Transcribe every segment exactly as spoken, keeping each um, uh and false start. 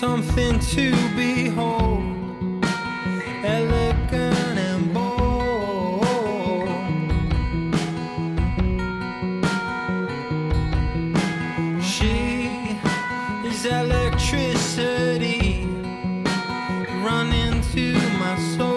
something to behold, elegant and bold. She is electricity running to my soul.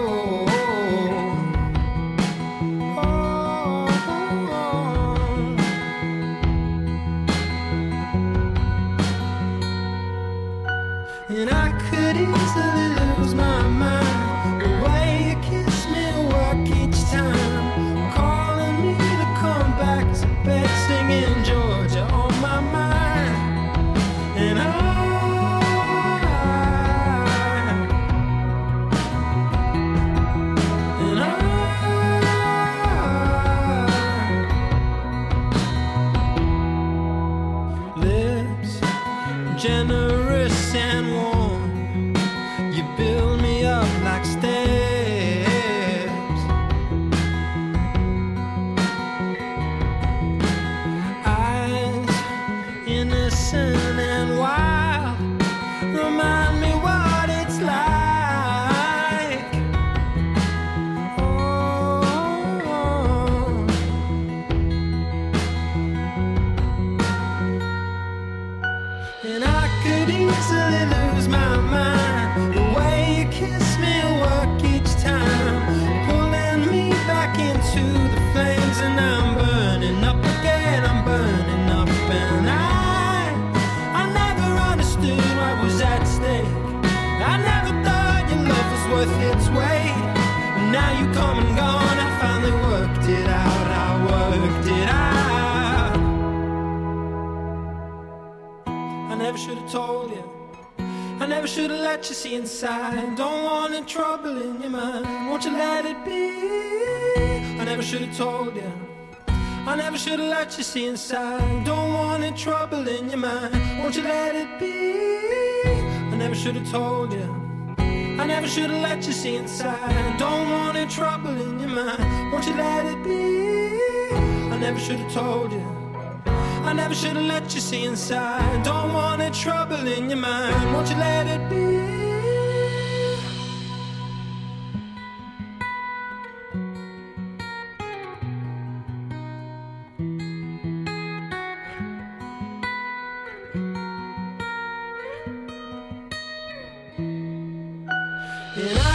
And I could easily lose my mind, the way you kiss me work each time, calling me to come back to bed, singing Georgia on my mind. And I, and I, lips generous and warm, you build me up like steps. Eyes innocent and wild, remind me what it's like. Oh, and I could easily lose my mind, the way you kiss me work each time, pulling me back into the flames. And I'm burning up again, I'm burning up. And I, I never understood what was at stake. I never thought your love was worth its weight. And now you come and gone, I finally worked it out, I worked it out. I never should have told you, I never should have let you see inside. Don't want any trouble in your mind, won't you let it be? I never should have told you, I never should have let you see inside. Don't want any trouble in your mind, won't you let it be? I never should have told you, I never should have let you see inside. Don't want any trouble in your mind, won't you let it be? I never should have told you, I never should have let you see inside. Don't want any trouble in your mind, won't you let it be? And I